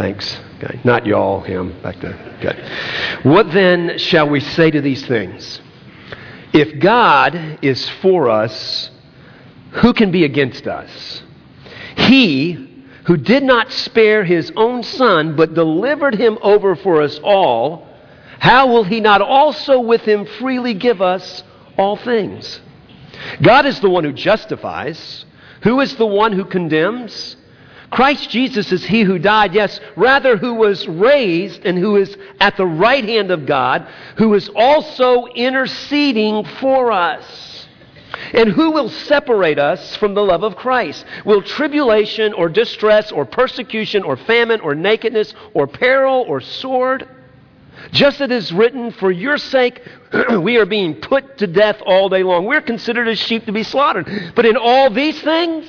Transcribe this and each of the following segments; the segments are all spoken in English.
Thanks. Okay. Not y'all, him, back there. Okay. What then shall we say to these things? If God is for us, who can be against us? He who did not spare his own Son, but delivered him over for us all, how will he not also with him freely give us all things? God is the one who justifies. Who is the one who condemns? Christ Jesus is he who died, yes, rather who was raised and who is at the right hand of God, who is also interceding for us. And who will separate us from the love of Christ? Will tribulation or distress or persecution or famine or nakedness or peril or sword? Just as it is written, for your sake we are being put to death all day long. We're considered as sheep to be slaughtered. But in all these things,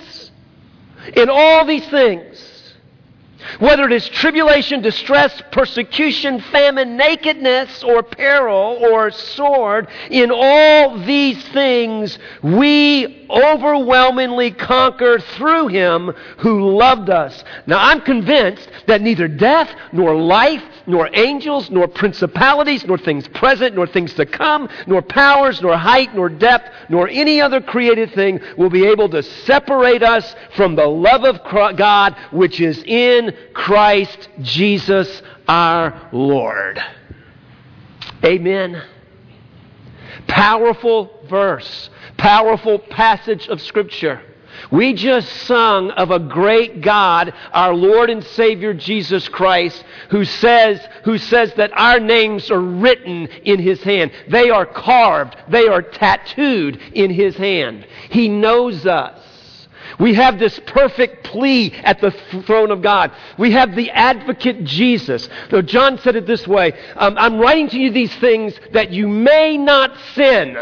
whether it is tribulation, distress, persecution, famine, nakedness, or peril, or sword, in all these things we overwhelmingly conquer through Him who loved us. Now I'm convinced that neither death, nor life, nor angels, nor principalities, nor things present, nor things to come, nor powers, nor height, nor depth, nor any other created thing will be able to separate us from the love of God which is in Christ Jesus our Lord. Amen. Powerful verse, powerful passage of Scripture. We just sung of a great God, our Lord and Savior Jesus Christ, who says that our names are written in His hand. They are carved. They are tattooed in His hand. He knows us. We have this perfect plea at the throne of God. We have the advocate Jesus. Though John said it this way, I'm writing to you these things that you may not sin.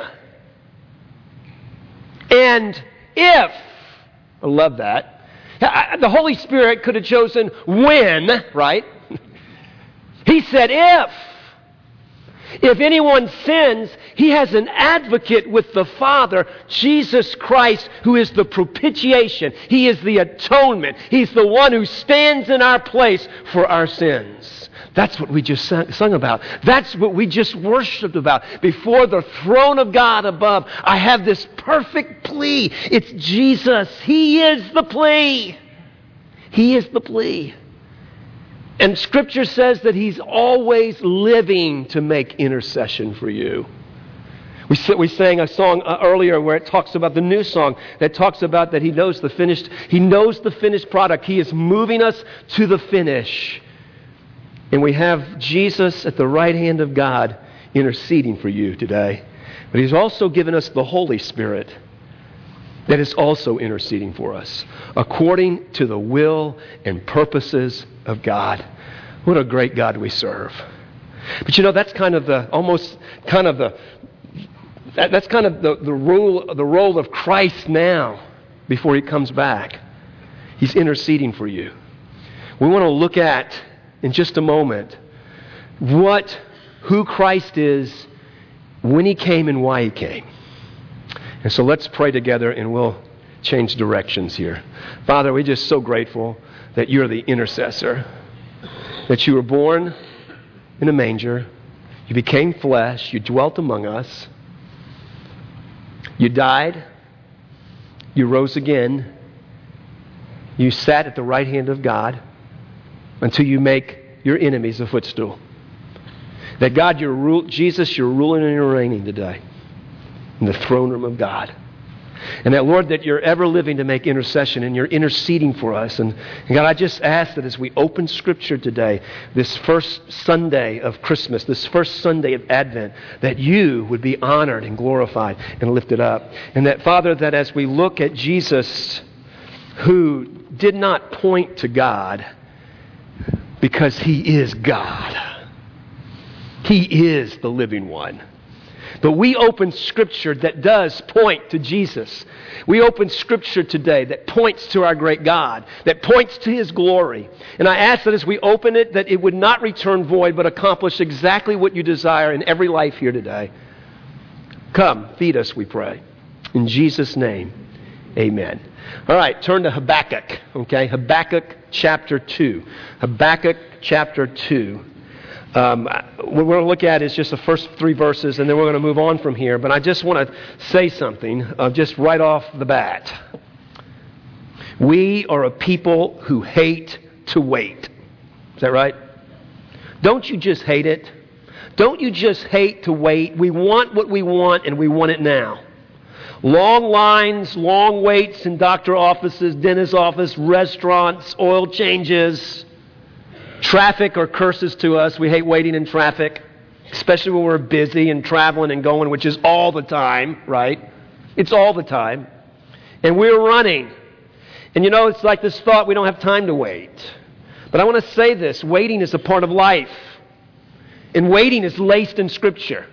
And if, I love that, the Holy Spirit could have chosen when, right? He said if. If anyone sins, he has an advocate with the Father, Jesus Christ, who is the propitiation. He is the atonement. He's the one who stands in our place for our sins. That's what we just sung about. That's what we just worshiped about. Before the throne of God above, I have this perfect plea. It's Jesus. He is the plea. He is the plea. And Scripture says that He's always living to make intercession for you. We sang a song earlier where it talks about the new song that talks about that He knows the finished product. He is moving us to the finish. And we have Jesus at the right hand of God interceding for you today. But He's also given us the Holy Spirit that is also interceding for us according to the will and purposes of God. What a great God we serve. But you know, that's kind of the role of Christ now before He comes back. He's interceding for you. We want to look at in just a moment who Christ is, when He came and why He came. And so let's pray together and we'll change directions here. Father, we're just so grateful that You're the intercessor, that You were born in a manger, You became flesh, You dwelt among us, You died, You rose again, You sat at the right hand of God until You make Your enemies a footstool. That God, Jesus, You're ruling and You're reigning today in the throne room of God. And that, Lord, that You're ever living to make intercession and You're interceding for us. And God, I just ask that as we open Scripture today, this first Sunday of Christmas, this first Sunday of Advent, that You would be honored and glorified and lifted up. And that, Father, that as we look at Jesus, who did not point to God because He is God. He is the living one. But we open Scripture that does point to Jesus. We open Scripture today that points to our great God, that points to His glory. And I ask that as we open it, that it would not return void, but accomplish exactly what You desire in every life here today. Come, feed us, we pray. In Jesus' name, Amen. All right, turn to Habakkuk, okay? Habakkuk chapter 2. Habakkuk chapter 2. What we're going to look at is just the first 3 verses, and then we're going to move on from here. But I just want to say something just right off the bat. We are a people who hate to wait. Is that right? Don't you just hate it? Don't you just hate to wait? We want what we want, and we want it now. Long lines, long waits in doctor offices, dentist office, restaurants, oil changes. Traffic are curses to us. We hate waiting in traffic, especially when we're busy and traveling and going, which is all the time, right? It's all the time. And we're running. And it's like this thought, we don't have time to wait. But I want to say this, waiting is a part of life. And waiting is laced in Scripture.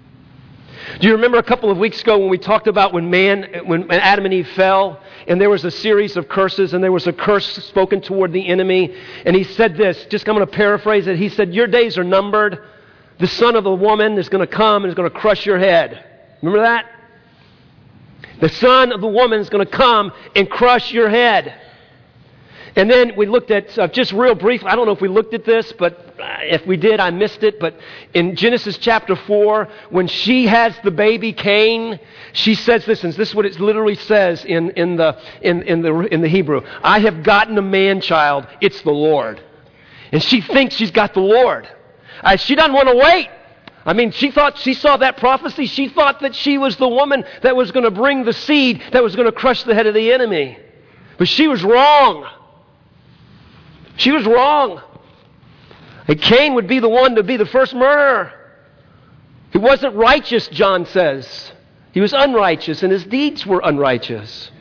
Do you remember a couple of weeks ago when we talked about when Adam and Eve fell, and there was a series of curses, and there was a curse spoken toward the enemy, and he said this, I'm going to paraphrase it, he said, your days are numbered, the son of the woman is going to come and is going to crush your head. Remember that? The son of the woman is going to come and crush your head. And then we looked at, just real brief, I don't know if we looked at this, but if we did, I missed it. But in Genesis chapter 4, when she has the baby Cain, she says this, and this is what it literally says in the Hebrew. I have gotten a man-child, it's the Lord. And she thinks she's got the Lord. She doesn't want to wait. I mean, she saw that prophecy. She thought that she was the woman that was going to bring the seed that was going to crush the head of the enemy. But she was wrong. She was wrong. And Cain would be the one to be the first murderer. He wasn't righteous, John says. He was unrighteous, and his deeds were unrighteous.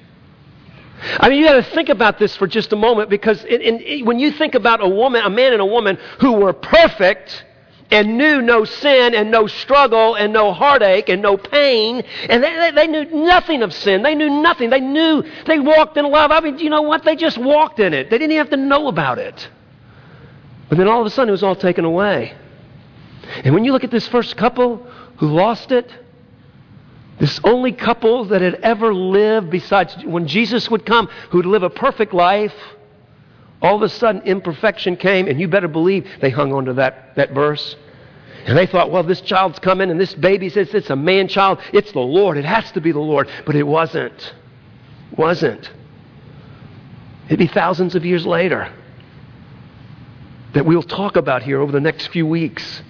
I mean, you got to think about this for just a moment, because when you think about a man and a woman who were perfect and knew no sin and no struggle and no heartache and no pain, and they knew nothing of sin. They knew nothing. They walked in love. I mean, you know what? They just walked in it. They didn't even have to know about it. But then all of a sudden it was all taken away. And when you look at this first couple who lost it, this only couple that had ever lived besides when Jesus would come, who'd live a perfect life, all of a sudden imperfection came, and you better believe they hung on to that verse. And they thought, well, this child's coming, and this baby says it's a man-child. It's the Lord. It has to be the Lord. But it wasn't. It wasn't. It'd be thousands of years later that we'll talk about here over the next few weeks.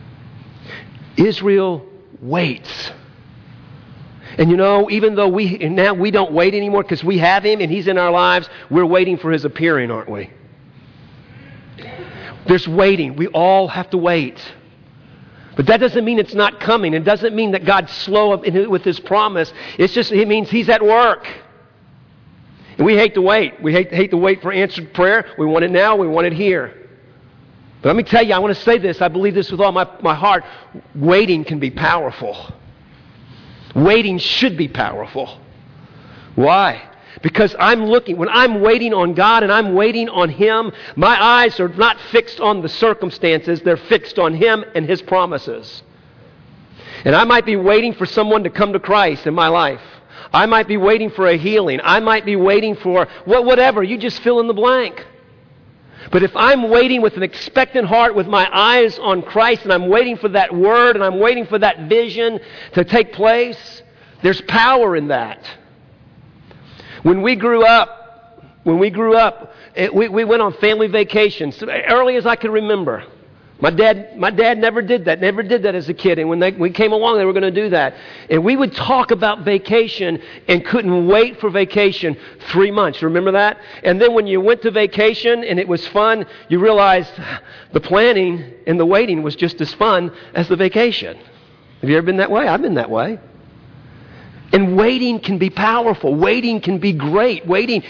Israel waits. And even though we don't wait anymore because we have Him and He's in our lives, we're waiting for His appearing, aren't we? There's waiting. We all have to wait. But that doesn't mean it's not coming. It doesn't mean that God's slow with His promise. It means He's at work. And we hate to wait. We hate to wait for answered prayer. We want it now. We want it here. But let me tell you, I want to say this. I believe this with all my heart. Waiting can be powerful. Waiting should be powerful. Why? Because when I'm waiting on God and I'm waiting on Him, my eyes are not fixed on the circumstances, they're fixed on Him and His promises. And I might be waiting for someone to come to Christ in my life. I might be waiting for a healing. I might be waiting for whatever. You just fill in the blank. But if I'm waiting with an expectant heart, with my eyes on Christ, and I'm waiting for that word, and I'm waiting for that vision to take place, there's power in that. When we grew up, we went on family vacations, early as I can remember. My dad never did that as a kid. And when we came along, they were going to do that. And we would talk about vacation and couldn't wait for vacation 3 months. Remember that? And then when you went to vacation and it was fun, you realized the planning and the waiting was just as fun as the vacation. Have you ever been that way? I've been that way. And waiting can be powerful. Waiting can be great. Waiting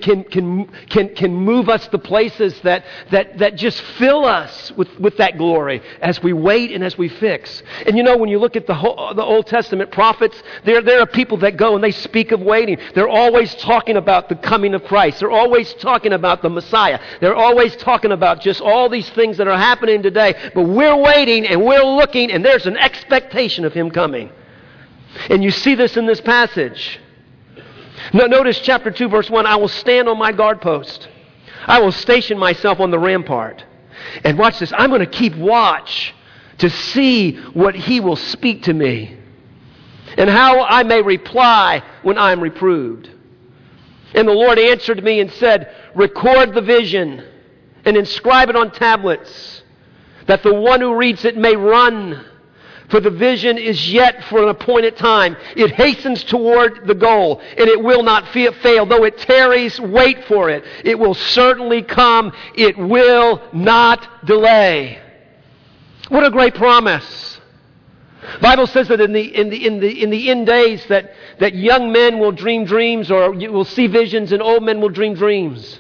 can move us to places that just fill us with that glory as we wait and as we fix. And when you look at the Old Testament prophets, there are people that go and they speak of waiting. They're always talking about the coming of Christ. They're always talking about the Messiah. They're always talking about just all these things that are happening today. But we're waiting and we're looking, and there's an expectation of Him coming. And you see this in this passage. Now, notice chapter 2, verse 1, I will stand on my guard post. I will station myself on the rampart. And watch this, I'm going to keep watch to see what he will speak to me and how I may reply when I am reproved. And the Lord answered me and said, record the vision and inscribe it on tablets, that the one who reads it may run. For the vision is yet for an appointed time. It hastens toward the goal, and it will not fail. Though it tarries, wait for it. It will certainly come. It will not delay. What a great promise. The Bible says that in the end days that young men will dream dreams, or you will see visions, and old men will dream dreams.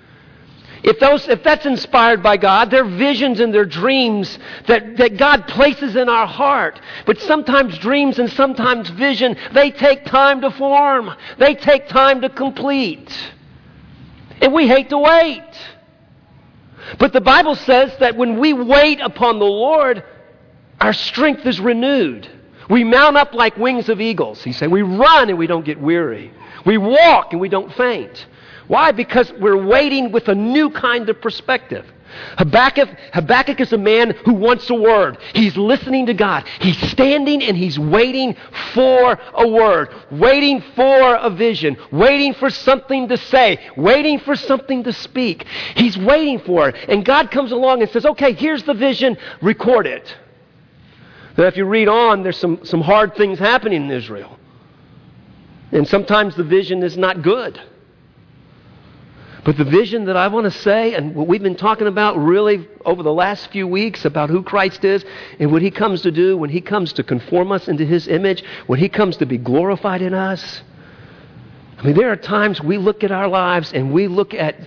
If that's inspired by God, they're visions and they're dreams that God places in our heart. But sometimes dreams and sometimes vision, they take time to form. They take time to complete. And we hate to wait. But the Bible says that when we wait upon the Lord, our strength is renewed. We mount up like wings of eagles. He said, we run and we don't get weary. We walk and we don't faint. Why? Because we're waiting with a new kind of perspective. Habakkuk is a man who wants a word. He's listening to God. He's standing and he's waiting for a word, waiting for a vision, waiting for something to say, waiting for something to speak. He's waiting for it. And God comes along and says, okay, here's the vision, record it. Now, if you read on, there's some hard things happening in Israel. And sometimes the vision is not good. But the vision that I want to say, and what we've been talking about really over the last few weeks about who Christ is and what he comes to do, when he comes to conform us into his image, when he comes to be glorified in us. I mean, there are times we look at our lives and we look at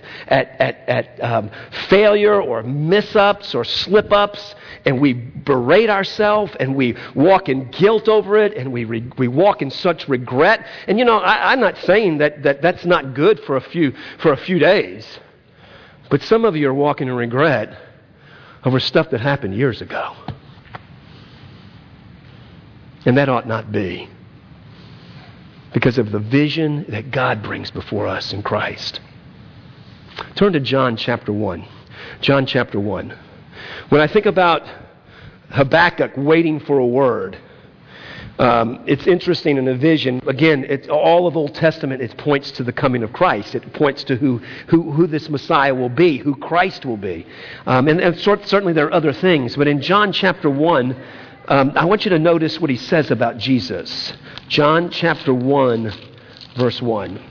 failure or miss-ups or slip-ups, and we berate ourselves and we walk in guilt over it, and we walk in such regret. And you know, I'm not saying that's not good for a few days, but some of you are walking in regret over stuff that happened years ago, and that ought not be. Because of the vision that God brings before us in Christ. Turn to John chapter 1. John chapter 1. When I think about Habakkuk waiting for a word, it's interesting in a vision. Again, it's all of Old Testament, it points to the coming of Christ. It points to who this Messiah will be, who Christ will be. And certainly there are other things. But in John chapter 1, I want you to notice what he says about Jesus. John chapter 1, verse 1.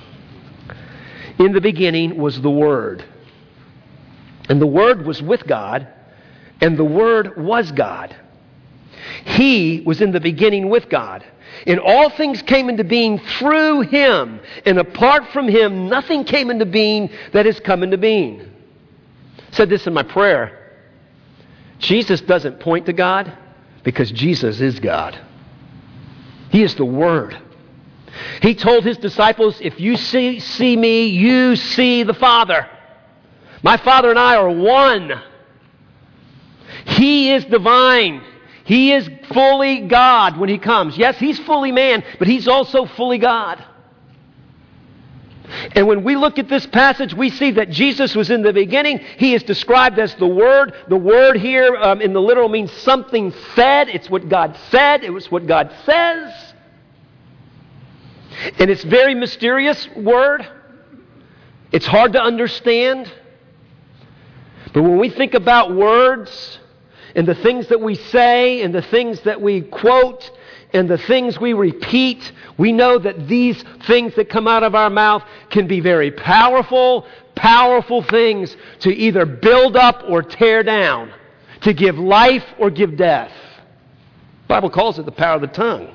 In the beginning was the Word, and the Word was with God, and the Word was God. He was in the beginning with God, and all things came into being through him, and apart from him nothing came into being that has come into being. I said this in my prayer. Jesus doesn't point to God, because Jesus is God. He is the Word. He told his disciples, if you see me, you see the Father. My Father and I are one. He is divine. He is fully God when he comes. Yes, he's fully man, but he's also fully God. And when we look at this passage, we see that Jesus was in the beginning. He is described as the Word. The word here in the literal means something said. It's what God said. It was what God says. And it's a very mysterious word. It's hard to understand. But when we think about words and the things that we say and the things that we quote and the things we repeat, we know that these things that come out of our mouth can be very powerful, powerful things to either build up or tear down, to give life or give death. The Bible calls it the power of the tongue.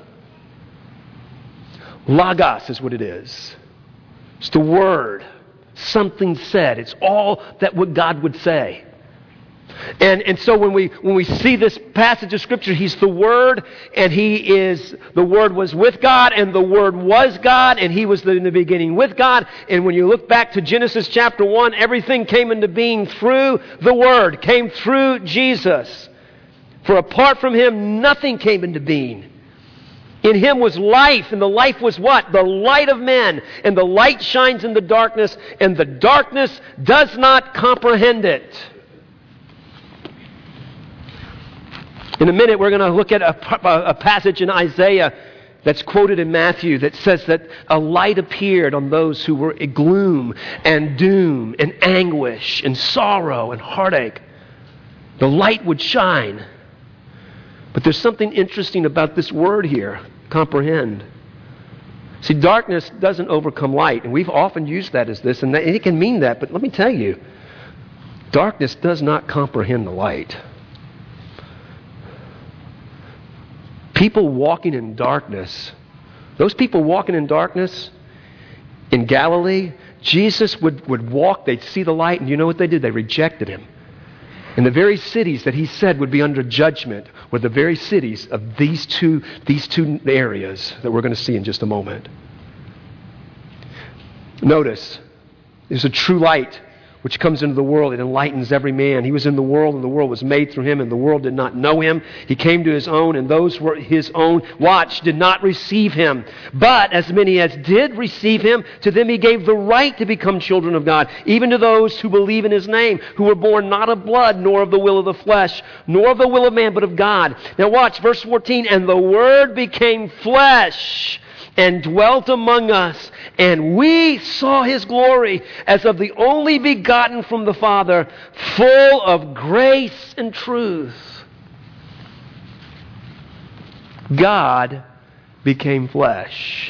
Logos is what it is. It's the word, something said. It's all that what God would say. And so when we see this passage of Scripture, He's the Word, and the Word was with God, and the Word was God, and He was in the beginning with God. And when you look back to Genesis chapter 1, everything came into being through the Word, came through Jesus. For apart from Him, nothing came into being. In him was life, and the life was what? The light of men. And the light shines in the darkness, and the darkness does not comprehend it. In a minute, we're going to look at a passage in Isaiah that's quoted in Matthew that says that a light appeared on those who were in gloom and doom and anguish and sorrow and heartache. The light would shine. But there's something interesting about this word here, comprehend. See, darkness doesn't overcome light, and we've often used that as this, and it can mean that, but let me tell you, darkness does not comprehend the light. People walking in darkness, those people walking in darkness in Galilee, Jesus would walk, they'd see the light, and you know what they did? They rejected him. And the very cities that he said would be under judgment were the very cities of these two areas that we're going to see in just a moment. Notice, there's a true light which comes into the world. It enlightens every man. He was in the world, and the world was made through him, and the world did not know him. He came to his own, and those were his own, watch, did not receive him. But as many as did receive him, to them he gave the right to become children of God, even to those who believe in his name, who were born not of blood, nor of the will of the flesh, nor of the will of man, but of God. Now watch, verse 14, and the Word became flesh and dwelt among us, and we saw his glory as of the only begotten from the Father, full of grace and truth. God became flesh.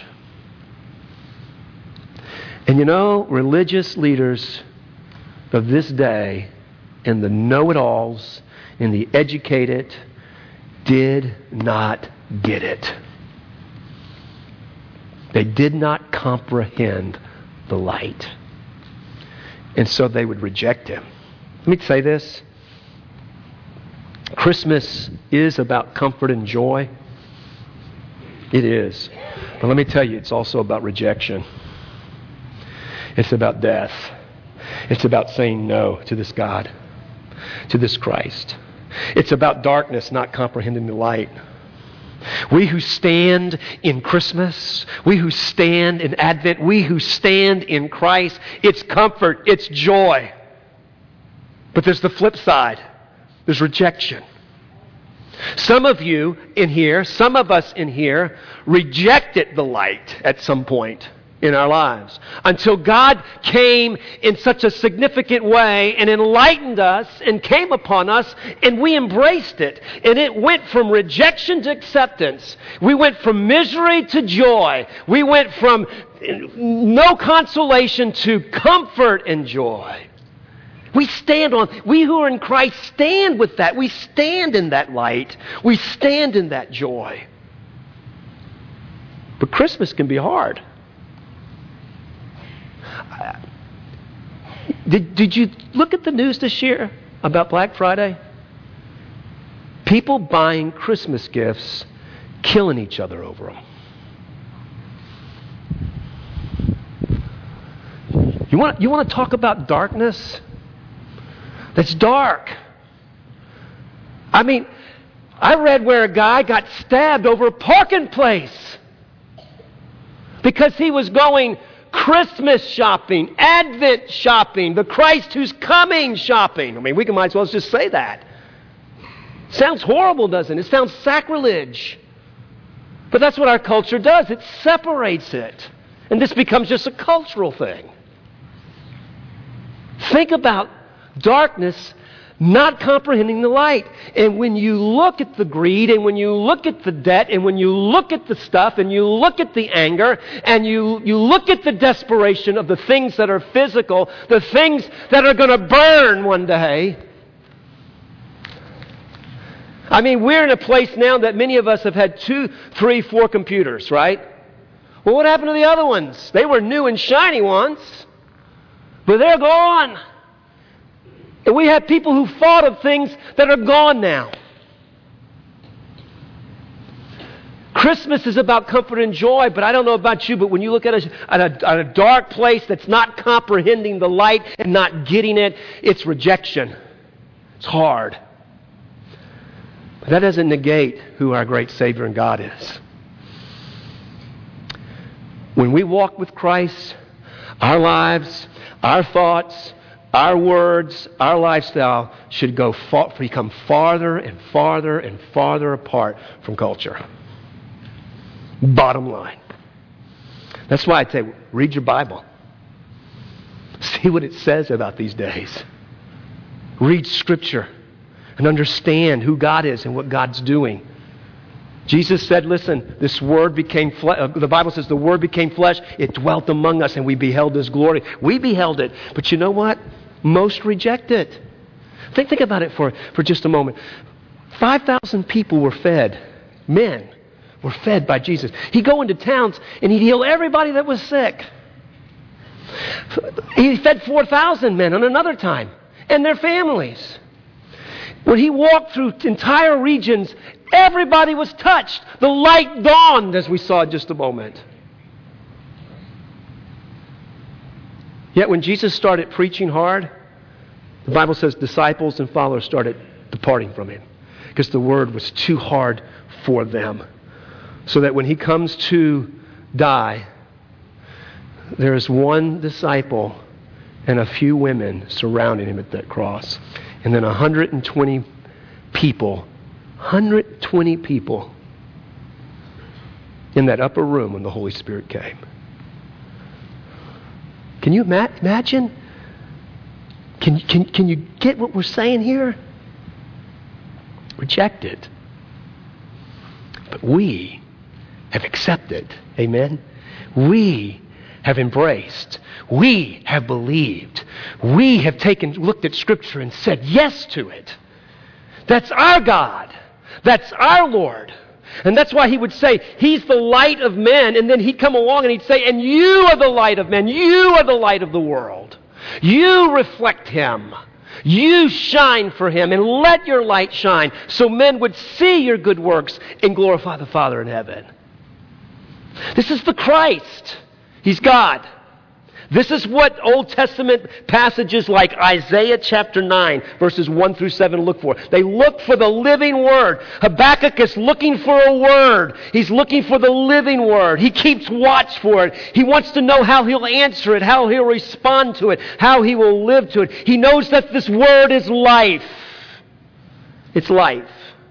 And you know, religious leaders of this day and the know-it-alls and the educated did not get it. They did not comprehend the light. And so they would reject him. Let me say this. Christmas is about comfort and joy. It is. But let me tell you, it's also about rejection. It's about death. It's about saying no to this God, to this Christ. It's about darkness not comprehending the light. We who stand in Christmas, we who stand in Advent, we who stand in Christ, it's comfort, it's joy. But there's the flip side. There's rejection. Some of you in here, some of us in here, rejected the light at some point in our lives until God came in such a significant way and enlightened us and came upon us, and we embraced it, and it went from rejection to acceptance. We went from misery to joy. We went from no consolation to comfort and joy. We who are in Christ stand with that. We stand in that light. We stand in that joy. But Christmas can be hard. Did you look at the news this year about Black Friday? People buying Christmas gifts, killing each other over them. You want to talk about darkness? That's dark. I mean, I read where a guy got stabbed over a parking place because he was going Christmas shopping, Advent shopping, the Christ who's coming shopping. I mean, we might as well just say that. Sounds horrible, doesn't it? It sounds sacrilege. But that's what our culture does. It separates it. And this becomes just a cultural thing. Think about darkness not comprehending the light. And when you look at the greed, and when you look at the debt, and when you look at the stuff, and you look at the anger, and you look at the desperation of the things that are physical, the things that are going to burn one day. I mean, we're in a place now that many of us have had 2, 3, 4 computers, right? Well, what happened to the other ones? They were new and shiny once, but they're gone. And we have people who fought of things that are gone now. Christmas is about comfort and joy, but I don't know about you, but when you look at a dark place that's not comprehending the light and not getting it, it's rejection. It's hard. But that doesn't negate who our great Savior and God is. When we walk with Christ, our lives, our thoughts, our words, our lifestyle should become farther and farther and farther apart from culture. Bottom line. That's why I say, read your Bible. See what it says about these days. Read Scripture and understand who God is and what God's doing. Jesus said, listen, this Word became flesh. The Bible says the Word became flesh. It dwelt among us and we beheld His glory. We beheld it. But you know what? Most reject it. Think about it for just a moment. 5,000 people were fed. Men were fed by Jesus. He'd go into towns and He'd heal everybody that was sick. He fed 4,000 men on another time and their families. When He walked through entire regions, everybody was touched. The light dawned, as we saw in just a moment. Yet when Jesus started preaching hard, the Bible says disciples and followers started departing from Him because the word was too hard for them. So that when He comes to die, there is one disciple and a few women surrounding Him at that cross. And then 120 people in that upper room when the Holy Spirit came. Can you imagine? Can you get what we're saying here? Rejected. But we have accepted. Amen? We have embraced. We have believed. We have looked at Scripture and said yes to it. That's our God. That's our Lord. And that's why He would say, He's the light of men. And then He'd come along and He'd say, and you are the light of men. You are the light of the world. You reflect Him. You shine for Him and let your light shine so men would see your good works and glorify the Father in heaven. This is the Christ. He's God. This is what Old Testament passages like Isaiah chapter 9, verses 1 through 7 look for. They look for the living Word. Habakkuk is looking for a word. He's looking for the living Word. He keeps watch for it. He wants to know how he'll answer it, how he'll respond to it, how he will live to it. He knows that this Word is life. It's life.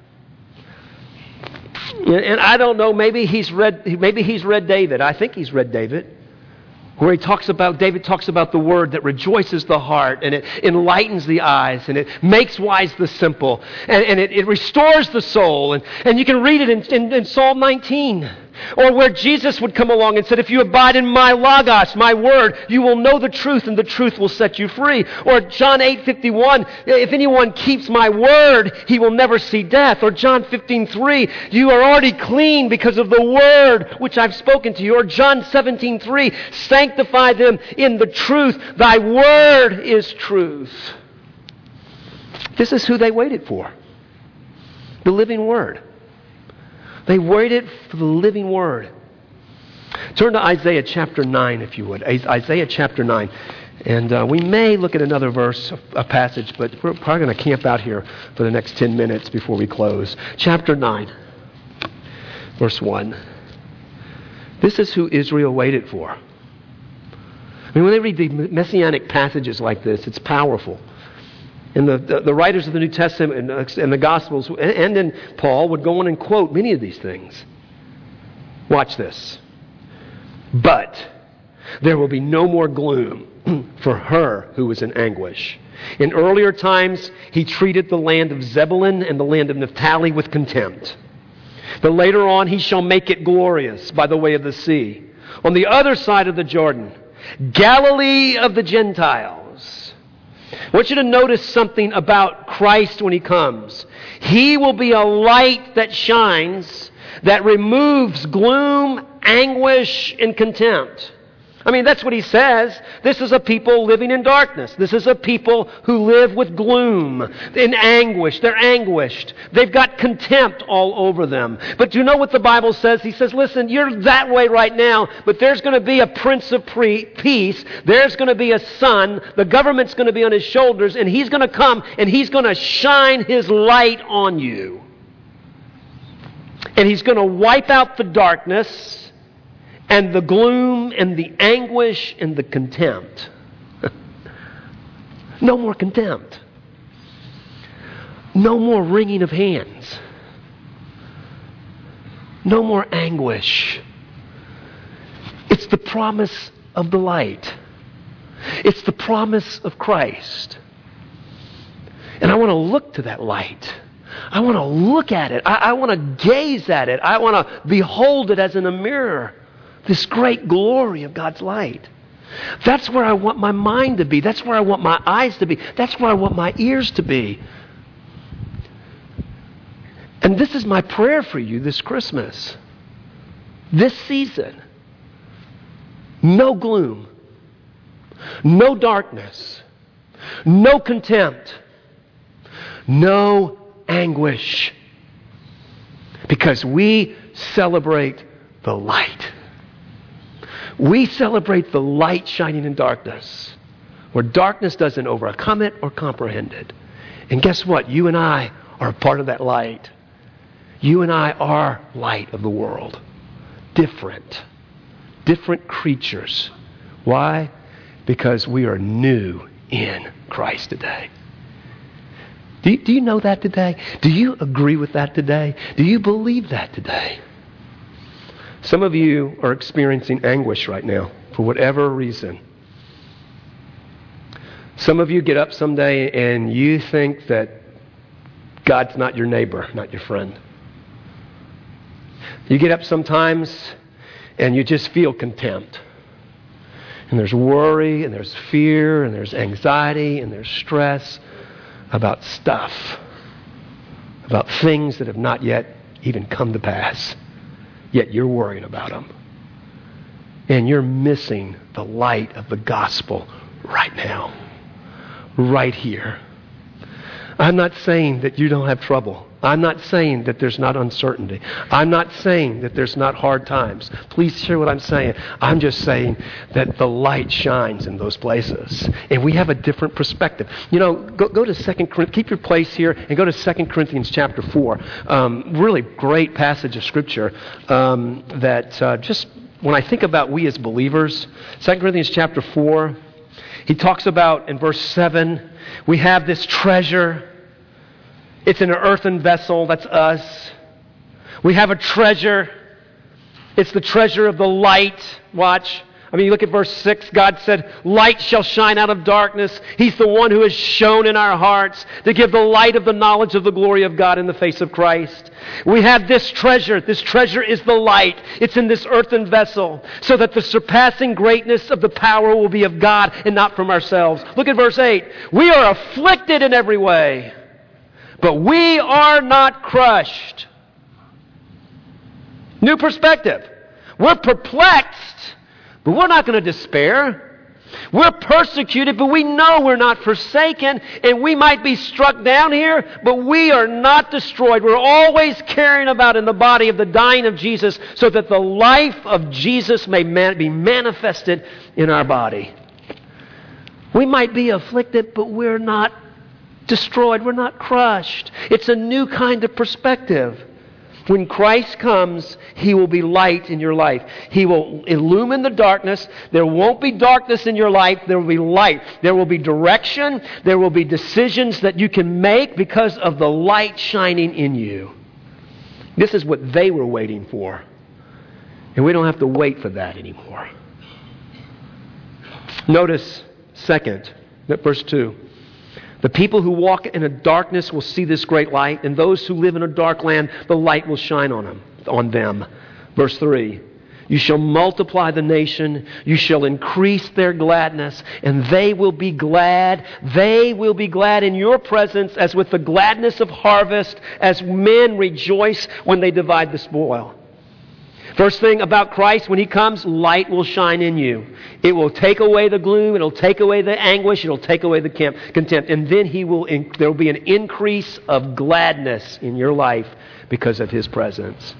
And I don't know, maybe he's read David. I think he's read David. Where David talks about the Word that rejoices the heart and it enlightens the eyes and it makes wise the simple and it restores the soul. And you can read it in Psalm 19. Or where Jesus would come along and said, if you abide in my logos, my word, you will know the truth and the truth will set you free. Or John 8:51, if anyone keeps my word, he will never see death. Or John 15:3, you are already clean because of the word which I've spoken to you. Or John 17:3, sanctify them in the truth. Thy word is truth. This is who they waited for. The living Word. They waited for the living Word. Turn to Isaiah chapter 9, if you would. Isaiah chapter 9. And we may look at another verse, a passage, but we're probably going to camp out here for the next 10 minutes before we close. Chapter 9, verse 1. This is who Israel waited for. I mean, when they read the messianic passages like this, it's powerful. And the writers of the New Testament and the Gospels and then Paul would go on and quote many of these things. Watch this. But there will be no more gloom for her who is in anguish. In earlier times, he treated the land of Zebulun and the land of Naphtali with contempt. But later on, he shall make it glorious by the way of the sea. On the other side of the Jordan, Galilee of the Gentiles. I want you to notice something about Christ when He comes. He will be a light that shines, that removes gloom, anguish, and contempt. I mean, that's what He says. This is a people living in darkness. This is a people who live with gloom, in anguish. They're anguished. They've got contempt all over them. But do you know what the Bible says? He says, listen, you're that way right now, but there's going to be a Prince of Peace. There's going to be a Son. The government's going to be on His shoulders, and He's going to come, and He's going to shine His light on you. And He's going to wipe out the darkness, and the gloom and the anguish and the contempt. No more contempt. No more wringing of hands. No more anguish. It's the promise of the light. It's the promise of Christ. And I want to look to that light. I want to look at it. I want to gaze at it. I want to behold it as in a mirror. This great glory of God's light. That's where I want my mind to be. That's where I want my eyes to be. That's where I want my ears to be. And this is my prayer for you this Christmas. This season. No gloom. No darkness. No contempt. No anguish. Because we celebrate the light. We celebrate the light shining in darkness, where darkness doesn't overcome it or comprehend it. And guess what? You and I are a part of that light. You and I are light of the world. Different creatures. Why? Because we are new in Christ today. Do you know that today? Do you agree with that today? Do you believe that today? Some of you are experiencing anguish right now for whatever reason. Some of you get up someday and you think that God's not your neighbor, not your friend. You get up sometimes and you just feel contempt. And there's worry, and there's fear, and there's anxiety, and there's stress about stuff, about things that have not yet even come to pass. Yet you're worrying about them. And you're missing the light of the gospel right now. Right here. I'm not saying that you don't have trouble. I'm not saying that there's not uncertainty. I'm not saying that there's not hard times. Please hear what I'm saying. I'm just saying that the light shines in those places. And we have a different perspective. You know, go to 2 Corinthians. Keep your place here and go to 2 Corinthians chapter 4. Really great passage of Scripture that just when I think about we as believers, 2 Corinthians chapter 4, he talks about in verse 7, we have this treasure. It's in an earthen vessel. That's us. We have a treasure. It's the treasure of the light. Watch. I mean, you look at verse 6. God said, light shall shine out of darkness. He's the one who has shone in our hearts to give the light of the knowledge of the glory of God in the face of Christ. We have this treasure. This treasure is the light. It's in this earthen vessel so that the surpassing greatness of the power will be of God and not from ourselves. Look at verse 8. We are afflicted in every way, but we are not crushed. New perspective. We're perplexed, but we're not going to despair. We're persecuted, but we know we're not forsaken. And we might be struck down here, but we are not destroyed. We're always carrying about in the body of the dying of Jesus so that the life of Jesus may be manifested in our body. We might be afflicted, but we're not destroyed. We're not crushed. It's a new kind of perspective. When Christ comes, He will be light in your life. He will illumine the darkness. There won't be darkness in your life. There will be light. There will be direction. There will be decisions that you can make because of the light shining in you. This is what they were waiting for. And we don't have to wait for that anymore. Notice, second, verse 2. The people who walk in a darkness will see this great light, and those who live in a dark land, the light will shine on them. Verse 3. You shall multiply the nation, you shall increase their gladness, and they will be glad. They will be glad in your presence as with the gladness of harvest, as men rejoice when they divide the spoil. First thing about Christ, when He comes, light will shine in you. It will take away the gloom. It'll take away the anguish. It'll take away the contempt. And then there will be an increase of gladness in your life because of His presence.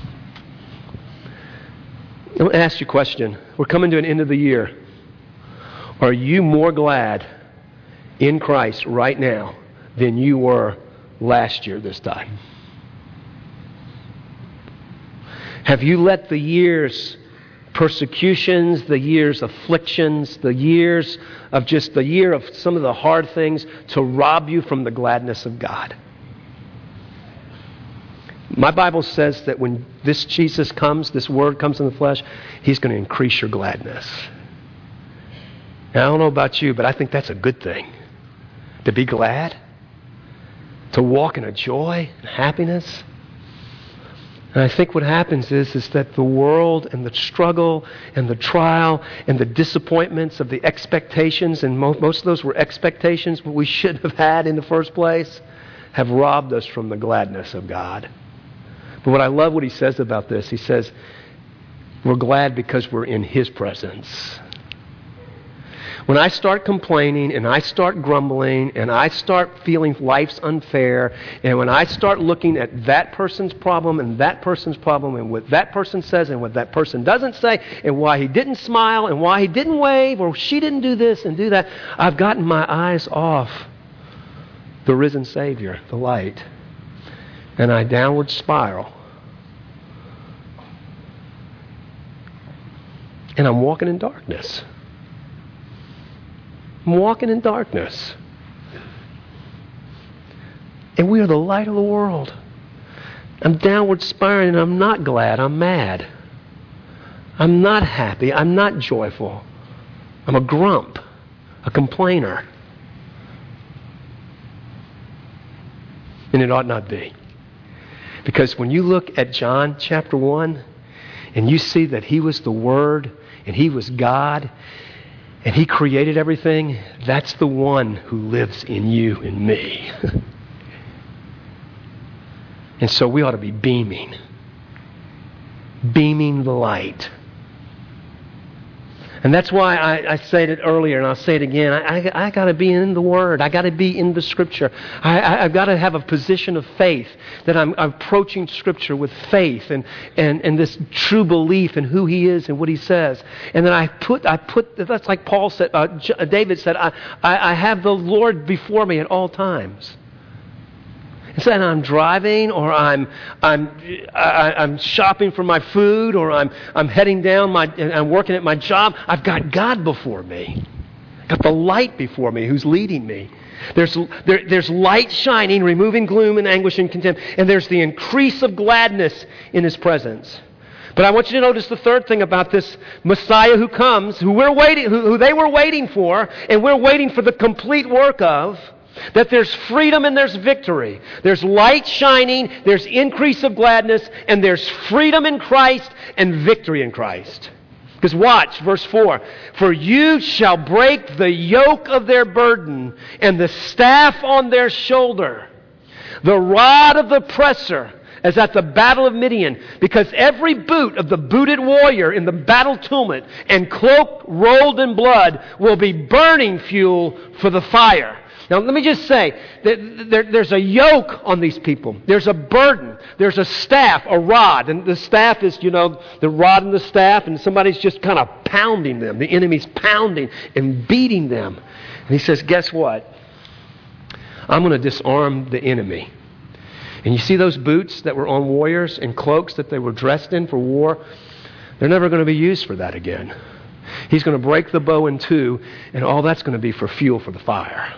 I want to ask you a question. We're coming to an end of the year. Are you more glad in Christ right now than you were last year this time? Have you let the years persecutions, the year's afflictions, the year of some of the hard things to rob you from the gladness of God. My Bible says that when this Jesus comes, this Word comes in the flesh, He's going to increase your gladness. And I don't know about you, but I think that's a good thing. To be glad, to walk in a joy and happiness. And I think what happens is that the world and the struggle and the trial and the disappointments of the expectations, and most of those were expectations we shouldn't have had in the first place, have robbed us from the gladness of God. But what I love what he says about this, he says, we're glad because we're in His presence. When I start complaining and I start grumbling and I start feeling life's unfair, and when I start looking at that person's problem and what that person says and what that person doesn't say and why he didn't smile and why he didn't wave or she didn't do this and do that, I've gotten my eyes off the risen Savior, the light, and I downward spiral. And I'm walking in darkness. I'm walking in darkness. And we are the light of the world. I'm downward spiraling and I'm not glad. I'm mad. I'm not happy. I'm not joyful. I'm a grump, a complainer. And it ought not be. Because when you look at John chapter 1 and you see that He was the Word and He was God and He created everything, that's the one who lives in you and me. And so we ought to be beaming the light. And that's why I said it earlier, and I'll say it again. I got to be in the Word. I got to be in the Scripture. I've got to have a position of faith, that I'm approaching Scripture with faith and this true belief in who He is and what He says. And then I put. That's like Paul said. David said, I have the Lord before me at all times. Instead, I'm driving, or I'm shopping for my food, or I'm heading down and I'm working at my job. I've got God before me. I've got the light before me who's leading me. There's light shining, removing gloom and anguish and contempt, and there's the increase of gladness in His presence. But I want you to notice the third thing about this Messiah who comes, who they were waiting for, and we're waiting for the complete work of. That there's freedom and there's victory. There's light shining, there's increase of gladness, and there's freedom in Christ and victory in Christ. Because watch, verse 4. For you shall break the yoke of their burden and the staff on their shoulder, the rod of the oppressor, as at the battle of Midian, because every boot of the booted warrior in the battle tumult and cloak rolled in blood will be burning fuel for the fire. Now, let me just say, there's a yoke on these people. There's a burden. There's a staff, a rod. And the staff is, the rod and the staff, and somebody's just kind of pounding them. The enemy's pounding and beating them. And he says, guess what? I'm going to disarm the enemy. And you see those boots that were on warriors and cloaks that they were dressed in for war? They're never going to be used for that again. He's going to break the bow in two, and all that's going to be for fuel for the fire.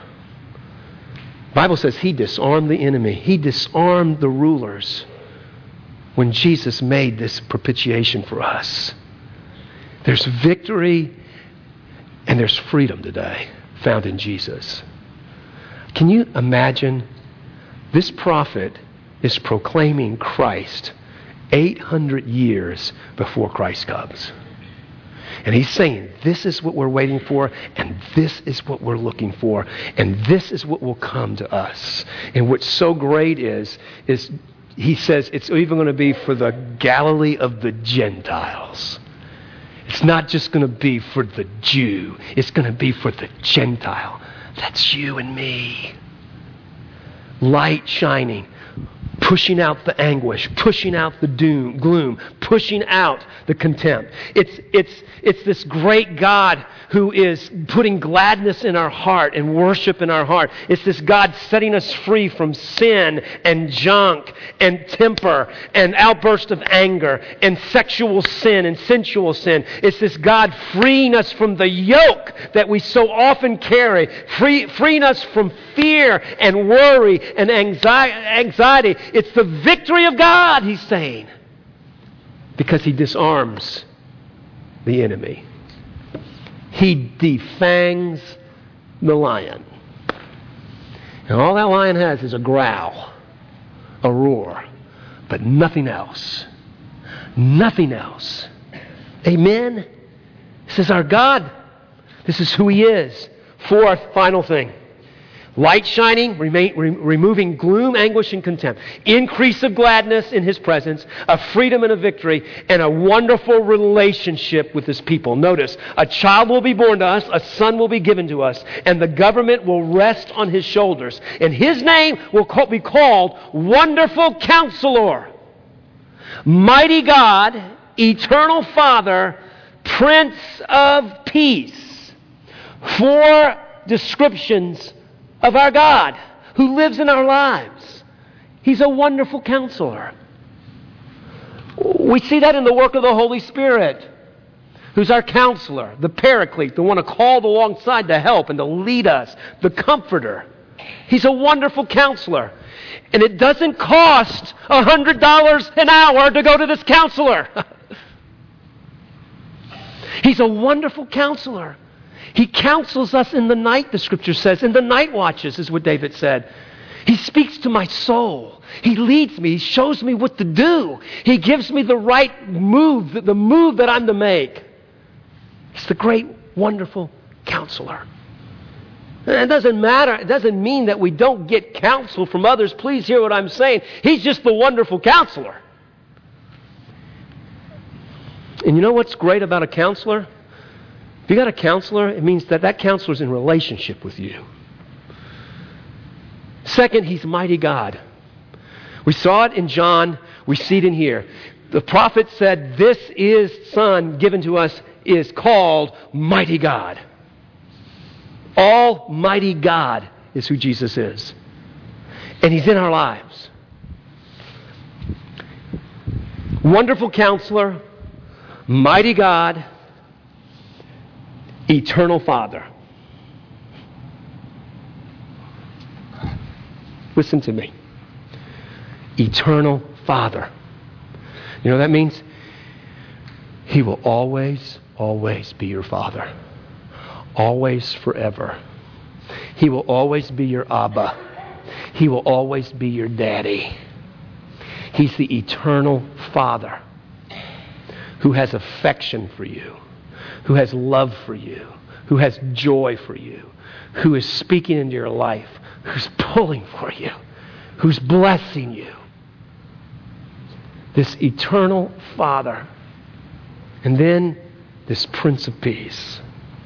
The Bible says He disarmed the enemy. He disarmed the rulers when Jesus made this propitiation for us. There's victory and there's freedom today found in Jesus. Can you imagine? This prophet is proclaiming Christ 800 years before Christ comes. And he's saying, this is what we're waiting for, and this is what we're looking for, and this is what will come to us. And what's so great is he says it's even going to be for the Galilee of the Gentiles. It's not just going to be for the Jew. It's going to be for the Gentile. That's you and me. Light shining. pushing out the anguish, pushing out the gloom, pushing out the contempt. It's this great God who is putting gladness in our heart and worship in our heart. It's this God setting us free from sin and junk and temper and outburst of anger and sexual sin and sensual sin. It's this God freeing us from the yoke that we so often carry, freeing us from fear and worry and anxiety. It's the victory of God, he's saying, because he disarms the enemy. He defangs the lion. And all that lion has is a growl, a roar, but nothing else. Nothing else. Amen? This is our God. This is who he is. Fourth, final thing. Light shining, removing gloom, anguish, and contempt. Increase of gladness in his presence, a freedom and a victory, and a wonderful relationship with his people. Notice, a child will be born to us, a son will be given to us, and the government will rest on his shoulders. And his name will be called Wonderful Counselor, Mighty God, Eternal Father, Prince of Peace. 4 descriptions of our God who lives in our lives. He's a wonderful counselor. We see that in the work of the Holy Spirit, who's our counselor, the paraclete, the one called alongside to help and to lead us, the comforter. He's a wonderful counselor. And it doesn't cost $100 an hour to go to this counselor. He's a wonderful counselor. He counsels us in the night, the scripture says. In the night watches is what David said. He speaks to my soul. He leads me. He shows me what to do. He gives me the right move, the move that I'm to make. He's the great, wonderful counselor. And it doesn't matter. It doesn't mean that we don't get counsel from others. Please hear what I'm saying. He's just the wonderful counselor. And you know what's great about a counselor? If you got a counselor, it means that that counselor is in relationship with you. Second, he's mighty God. We saw it in John. We see it in here. The prophet said, this is son given to us is called mighty God. Almighty God is who Jesus is. And he's in our lives. Wonderful counselor, mighty God, eternal Father. Listen to me. Eternal Father. You know what that means? He will always, always be your Father. Always, forever. He will always be your Abba. He will always be your daddy. He's the eternal Father who has affection for you, who has love for you, who has joy for you, who is speaking into your life, who's pulling for you, who's blessing you. This eternal Father. And then this Prince of Peace.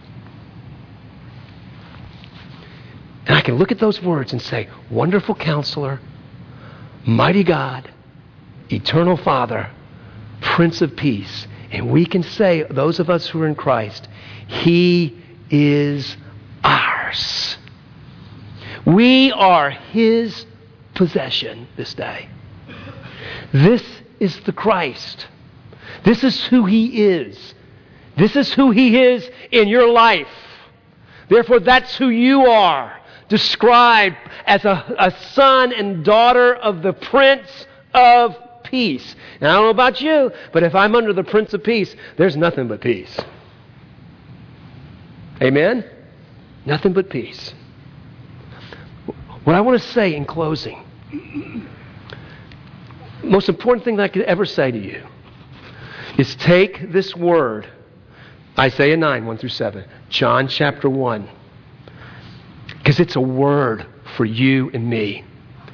And I can look at those words and say, wonderful counselor, mighty God, eternal Father, Prince of Peace. And we can say, those of us who are in Christ, he is ours. We are his possession this day. This is the Christ. This is who he is. This is who he is in your life. Therefore, that's who you are. Described as a son and daughter of the Prince of Peace. Now, I don't know about you, but if I'm under the Prince of Peace, there's nothing but peace. Amen? Nothing but peace. What I want to say in closing, most important thing that I could ever say to you is take this word, Isaiah 9, 1 through 7, John chapter 1, because it's a word for you and me.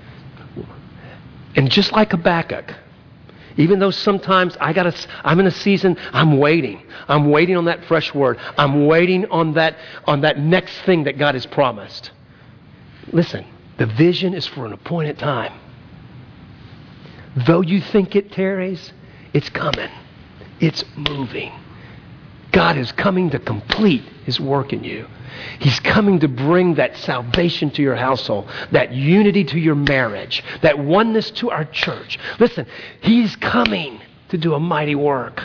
And just like Habakkuk, even though sometimes I'm in a season, I'm waiting. I'm waiting on that fresh word. I'm waiting on that next thing that God has promised. Listen, the vision is for an appointed time. Though you think it tarries, it's coming. It's moving. God is coming to complete His work in you. He's coming to bring that salvation to your household, that unity to your marriage, that oneness to our church. Listen, He's coming to do a mighty work.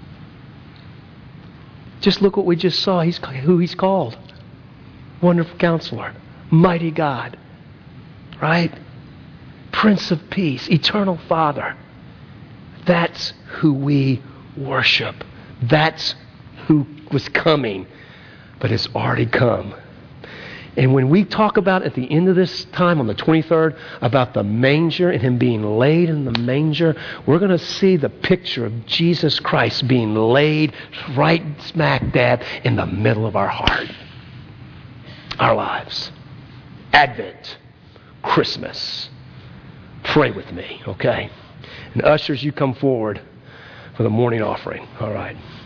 Just look what we just saw. Who He's called. Wonderful Counselor, Mighty God, right? Prince of Peace, Eternal Father. That's who we worship. That's who was coming, but has already come. And when we talk about at the end of this time on the 23rd about the manger and Him being laid in the manger, we're going to see the picture of Jesus Christ being laid right smack dab in the middle of our heart, our lives. Advent, Christmas. Pray with me, okay? And ushers, you come forward for the morning offering. All right.